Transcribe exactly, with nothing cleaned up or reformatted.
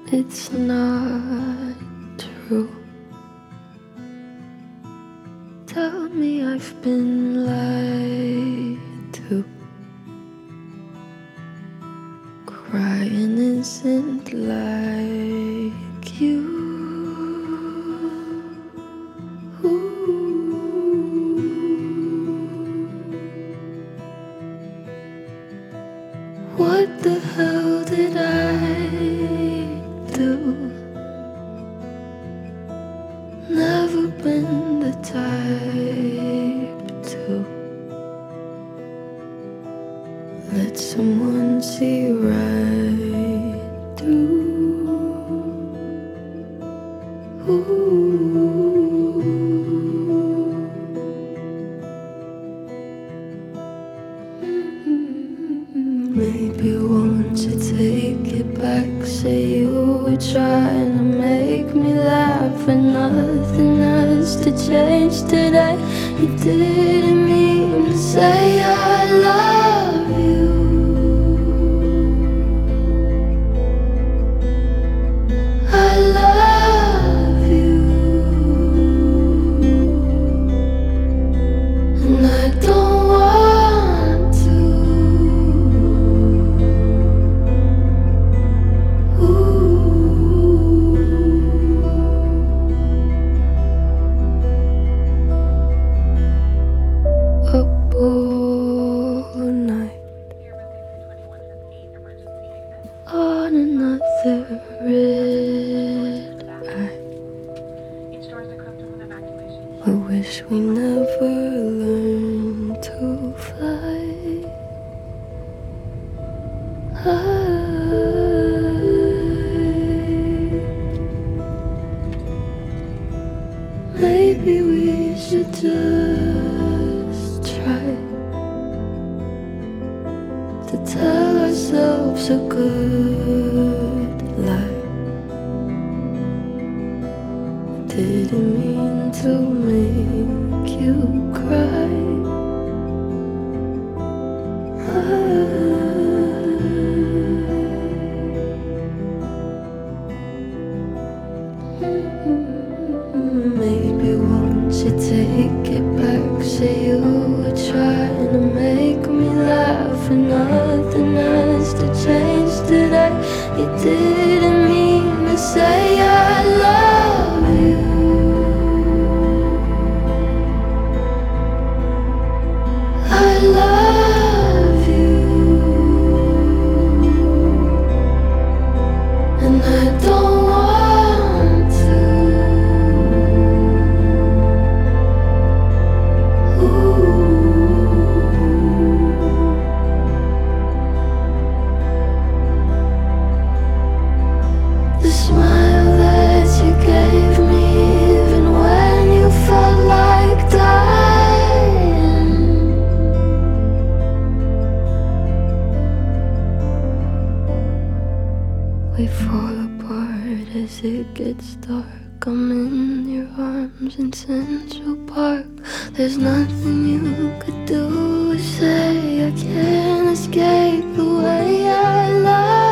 It's not true. Tell me I've been lied to. Crying isn't like you. What the hell did I do? Never been the type to let someone see right through. Maybe won't you take it back? Say you were trying to make me laugh, and nothing has to change today. You didn't mean to say I love you. I love you, and I don't want to. Up all night on another red eye. I wish we never learned to fly. I, maybe we should just try to tell ourselves a good lie. Didn't mean to make you cry. Maybe won't you take it back? Say you were trying to make me laugh, and nothing has to change today. You didn't mean to say I love you. I love you, and I don't want to. The smile that you gave me, even when you felt like dying. We fall apart as it gets dark. I'm in your arms in Central Park. There's nothing you could do or say. I can't escape the way I love